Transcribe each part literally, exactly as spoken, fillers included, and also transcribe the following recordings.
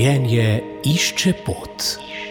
Življenje išče pot.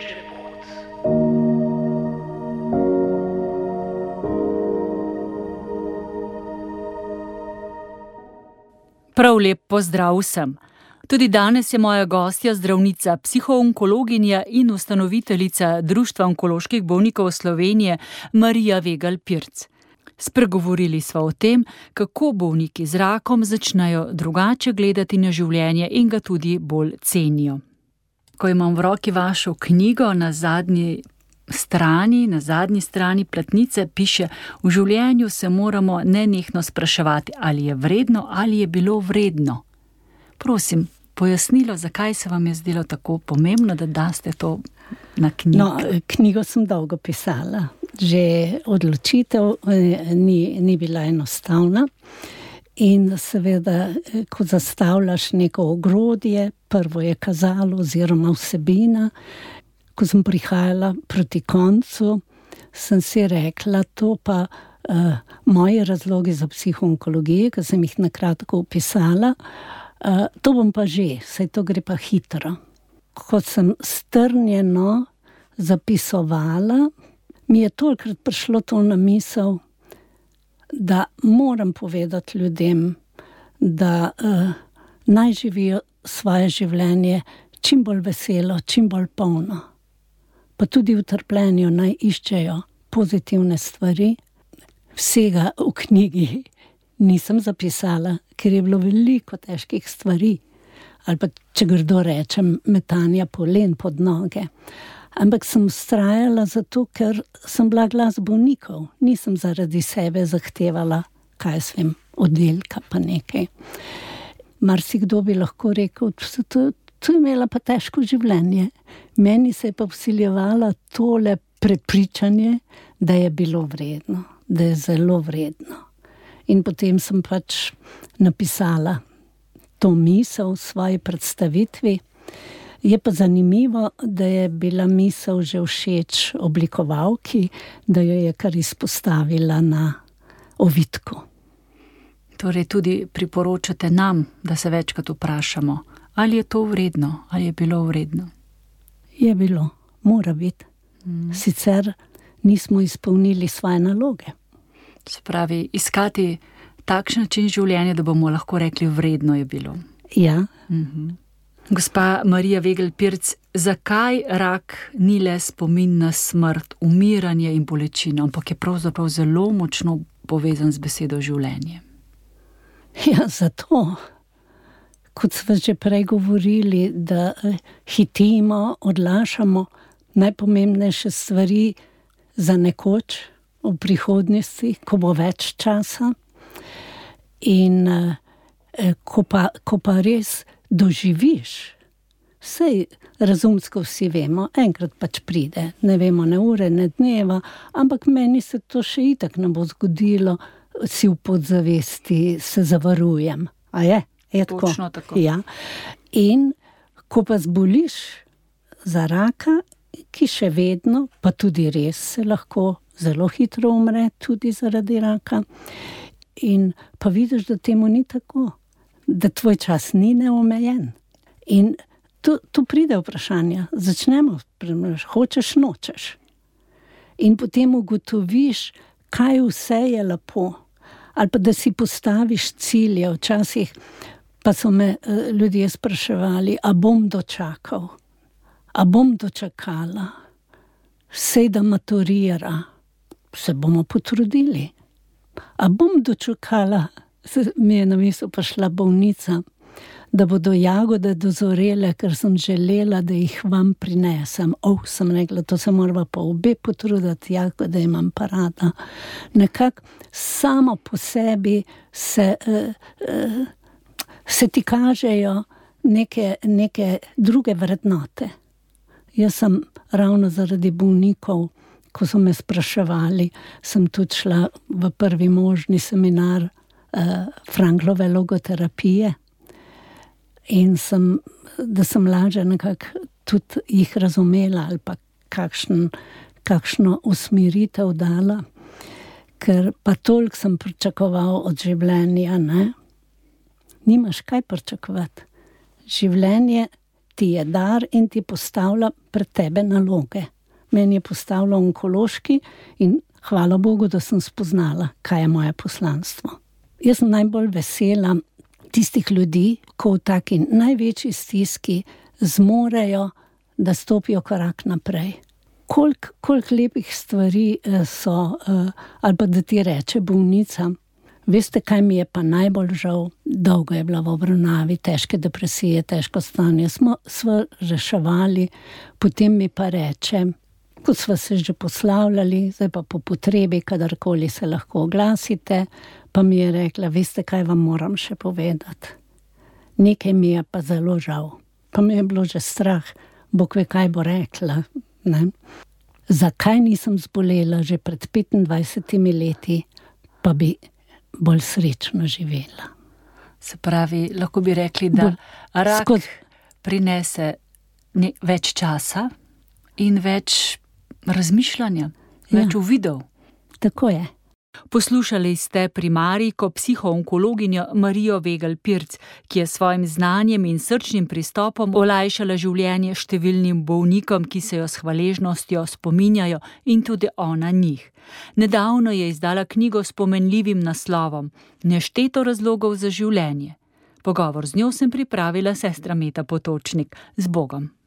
Prav lep pozdrav vsem. Tudi danes je moja gostja zdravnica, psihoonkologinja in ustanoviteljica Društva onkoloških bolnikov Slovenije Marija Vegelj Pirc. Spregovorili sva o tem, kako bolniki z rakom začnejo drugače gledati na življenje in ga tudi bolj cenijo. Ko imam v roki vašo knjigo, na zadnji strani, na zadnji strani platnice piše: v življenju se moramo nenehno spraševati, ali je vredno ali je bilo vredno. Prosim, pojasnilo, zakaj se vam je zdelo tako pomembno, da daste to na knjigo? No, knjigo sem dolgo pisala. Že odločitev ni, ni bila enostavna. In seveda, ko zastavljaš neko ogrodje, prvo je kazalo oziroma vsebina. Ko sem prihajala proti koncu, sem si rekla, to pa uh, moji razlogi za psihoonkologijo, ki sem jih nakratko opisala, uh, to bom pa že, saj to gre pa hitro. Ko sem strnjeno zapisovala, mi je tolikrat prišlo to na misel, da moram povedati ljudem, da uh, naj živijo svoje življenje čim bolj veselo, čim bolj polno. Pa tudi v trpljenju naj iščejo pozitivne stvari. Vsega v knjigi nisem zapisala, ker je bilo veliko težkih stvari. Ali pa, če grdo rečem, metanja polen pod noge. Ampak sem vztrajala zato, ker sem bila glas bolnikov. Nisem zaradi sebe zahtevala, kaj svem, oddelka pa nekaj. Marsikdo bi lahko rekel, to, to je imela pa težko življenje. Meni se je pa vsiljevalo tole prepričanje, da je bilo vredno, da je zelo vredno. In potem sem pač napisala to misel v svoji predstavitvi. Je pa zanimivo, da je bila misel že všeč oblikovalki, da jo je kar izpostavila na ovitku. Torej tudi priporočate nam, da se večkrat vprašamo, ali je to vredno, ali je bilo vredno? Je bilo, mora biti. Hmm. Sicer nismo izpolnili svoje naloge. Se pravi, iskati takšen način življenja, da bomo lahko rekli, vredno je bilo. Ja. Mhm. Gospa Marija Vegelj Pirc, zakaj rak ni le spomin na smrt, umiranje in bolečino, ampak je pravzaprav zelo močno povezan z besedo življenje? Ja, zato, kot smo že prej govorili, da hitimo, odlašamo najpomembnejše stvari za nekoč v prihodnosti, ko bo več časa. In ko pa, ko pa res doživiš, sej razumsko vsi vemo, enkrat pač pride, ne vemo ne ure, ne dneva, ampak meni se to še itak ne bo zgodilo, si v podzavesti se zavarujem. A je? Je tako? Točno tako. Ja. In ko pa zboliš za raka, ki še vedno, pa tudi res se lahko zelo hitro umre, tudi zaradi raka, in pa vidiš, da temu ni tako, da tvoj čas ni neomejen. In tu, tu pride vprašanje, začnemo, hočeš, nočeš. In potem ugotoviš, kaj vse je lepo. Ali pa da si postaviš cilje. Včasih pa so me uh, ljudje spraševali, a bom dočakal, a bom dočakala, sej da maturira, se bomo potrudili. A bom dočakala, mi je na misel prišla bolnica, da bodo jagode dozorele, ker sem želela, da jih vam prinesem. Oh, sem rekla, to se morava pa obe potruditi, jagode imam pa rada. Nekako samo po sebi se, uh, uh, se ti kažejo neke, neke druge vrednote. Jaz sem ravno zaradi bolnikov, ko so me spraševali, sem tudi šla v prvi možni seminar Franklove logoterapije in sem, da sem lažje nekako tudi jih razumela ali pa kakšen, kakšno usmeritev dala, ker pa toliko sem pričakoval od življenja, ne? Nimaš kaj pričakovati. Življenje ti je dar in ti postavlja pred tebe naloge. Meni je postavljal onkološki in hvala Bogu, da sem spoznala, kaj je moje poslanstvo. Jaz sem najbolj vesela tistih ljudi, ko v taki največji stiski zmorejo, da stopijo korak naprej. Koliko kolik lepih stvari so, ali pa da ti reče bolnica, veste, kaj mi je pa najbolj žal, dolgo je bila v obravnavi, težke depresije, težko stanje, smo sva reševali, potem mi pa reče, kot sva se že poslavljali, zdaj pa po potrebi, kadarkoli se lahko oglasite, pa mi je rekla, veste, kaj vam moram še povedati. Nekaj mi je pa zelo žal. Pa mi je bilo že strah, Bog ve, kaj bo rekla. Ne? Zakaj nisem zbolela že pred petindvajsetimi leti, pa bi bolj srečno živela. Se pravi, lahko bi rekli, da bolj, rak skod... prinese ne, več časa in več razmišljanja, ja. Več uvidov. Tako je. Poslušali ste primarijko psihoonkologinjo Marijo Vegelj-Pirc, ki je s svojim znanjem in srčnim pristopom olajšala življenje številnim bolnikom, ki se jo s hvaležnostjo spominjajo in tudi ona njih. Nedavno je izdala knjigo s pomenljivim naslovom Nešteto razlogov za življenje. Pogovor z njo sem pripravila sestra Meta Potočnik. Z Bogom.